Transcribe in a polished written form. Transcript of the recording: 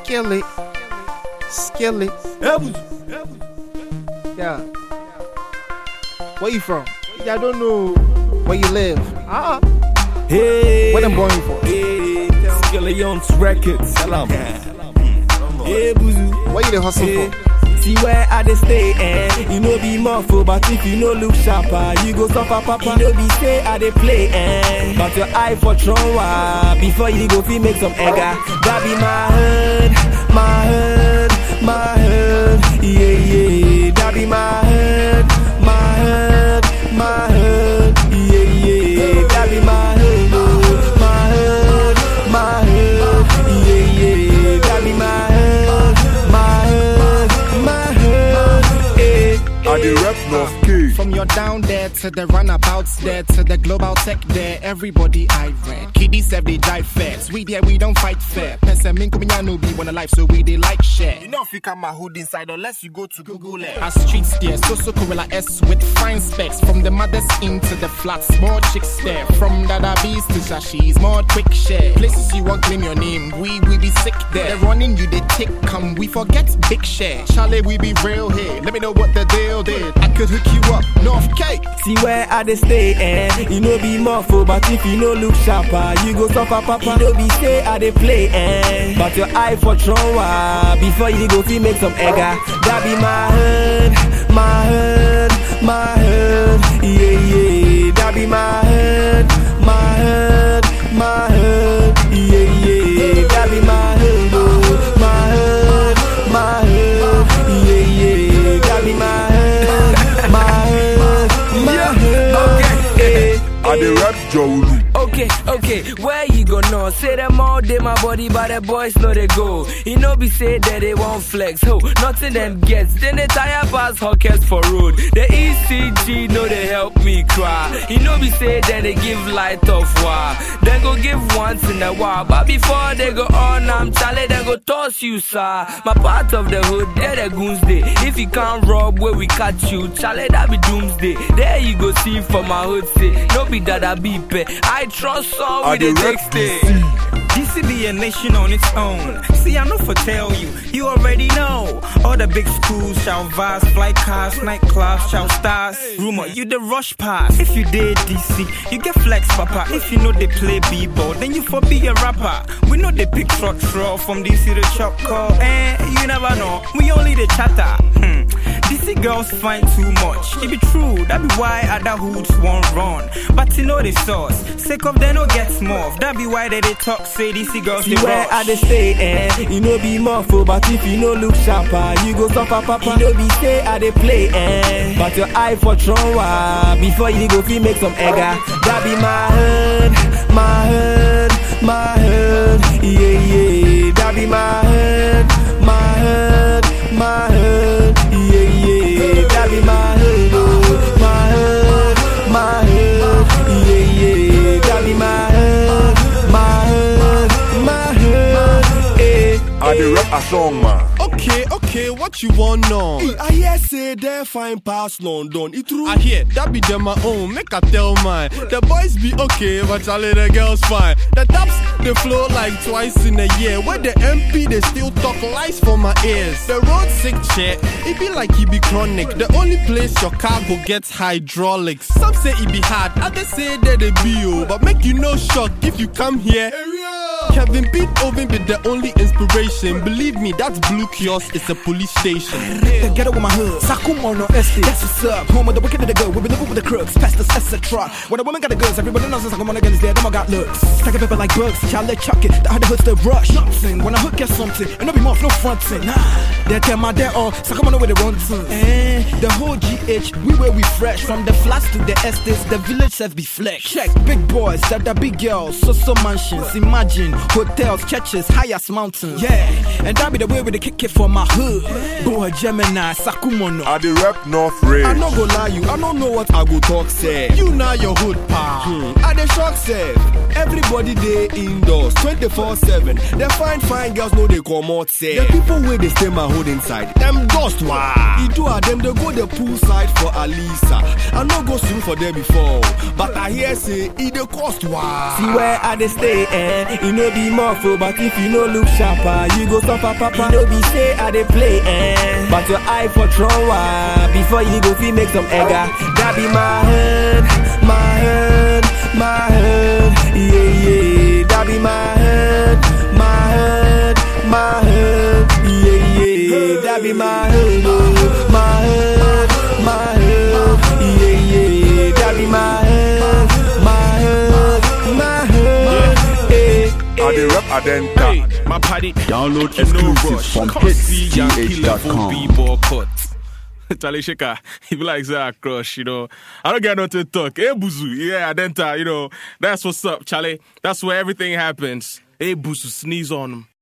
Skillet. Yeah. Where you from? Yeah, I don't know where you live. Hey, What I'm born for? Hey, Skillet Records. Salam. Hey, Buzu. What you the hustle for? See where I dey stay, you know be muffle, but if you no look sharper, you go suffer, papa. You know be say I dey play, but your eye for trauma. Before you go feel make some egger. That be my head, yeah. That be my head, yeah. That be my head, yeah. That be my head. I dey rep North K. From your down there to the runabouts there to the global tech there, everybody I read. Kiddies have they drive fast. We there, we don't fight fair. Pesa minko minyano be wanna life, so we they like share. You know if you come my hood inside unless you go to Google it. Our streets there, so Corilla S with fine specs. From the mothers into the flats, more chicks there. From Dada Bees to Shashis, more quick share. Places you won't claim your name, we be sick there. They're running you, they tick, come, we forget big share. Charlie, we be real here. Let me know what the deal did. I could hook you up, North K. See where I dey stay, you know be muffle, but if you no look sharper, you go suffer, papa. You know be say I dey play, but your eye for trauma. Before you go feel make some egger. That be my head, yeah. That be my head, yeah. That be my head, yeah. That be my head, I dey rep Jody. Okay, where you go now? Say them all day my body, but the boys know they go. You know be say that they won't flex. Oh, nothing them gets. Then they tire pass hawkers for road. The ECG know they help me cry. You know be say then they give light off war. Then go give once in a while. But before they go on, I'm Charlie, then go toss you, sir. My part of the hood, there the goons day. If you can't rob where we catch you, Charlie, that be doomsday. There you go see for my hood say, no be that I be pay. I trust all with the next day. DC be a nation on its own. See, I know for tell you, you already know. All the big schools shall vast, flight cars, nightclubs shall stars. Rumor, you the rush pass. If you did DC, you get flex, papa. If you know they play b-ball, then you for be a rapper. We know they pick truck from DC to chop call. You never know, we only the chatter. DC girls find too much. It be true, that be why other hoods won't run. But you know the source, sake of them no get small. That be why they talk, say DC girls they where I dey stay, you know be muffle, but if you no look sharper, you go suffer, papa. You know be say I dey play, but your eye for trauma. Before you go feel make some egger. That be my head, yeah. That be my head, yeah. That be my head, yeah. That be my head, I dey rep a song, man. Okay, what you want now? I hear say they fine past London. It true. I hear that be them my own. Make I tell mine. The boys be okay, but Charlie the girls fine. The tops they flow like twice in a year. Where the MP they still talk lies for my ears. The road sick chair, it be like it be chronic. The only place your car go gets hydraulics. Some say it be hard, others say that they be oh. But make you no shock if you come here. Kevin Beat Oven be the only inspiration. Believe me, that's Blue Kiosk, it's a police station. Get up with my hood, Sakumo no Esty. That's what's up. Home of the wicked and the good, we been living with the crooks, pastors, etc. When the women got the goods, everybody knows Sakumo again is there. Them I got looks. Take a paper like bugs, y'all let chuck it. The other hoods still rush. Nothing. When I hook get something, and no be more, no fronting. Nah, they tell my dad all Sakumo know where they run to. The whole GH, we where we fresh. From the flats to the estates, the village have be flex. Check big boys, that the big girls, so mansions. Imagine hotels, churches, highest mountains. Yeah, and that be the way we kick it for my hood. Boy, Gemini, Sakumo no. I dey rep North Range. I no go lie you, I don't know what I go talk say. You now your hood pa. I dey shock say. Everybody dey indoors 24/7. They fine girls know they come out say. The people where they stay my hold inside. Them dust, wow. You do them, they go the poolside for Alisa. I no go swim for them before, but I hear say it the cost, wow. See where I dey stay, you know be more full, but if you no look sharper, you go suffer, papa. You know be say I dey play, but your eye for trauma before you go feel make some egger. That be my head, my head, my head, yeah, yeah. That be my head, my head, my head, yeah, yeah. That be my head, oh, my head, my head, yeah, yeah. That be my head, my head, my head, I the rap Adenta. Hey, my party. Download exclusives from hitsgh.com. Charlie Shaker, he be like Zach Crush, you know. I don't get nothing to talk. Hey, Buzu, yeah, Adenta, you know. That's what's up, Charlie. That's where everything happens. Hey, Buzu, sneeze on him.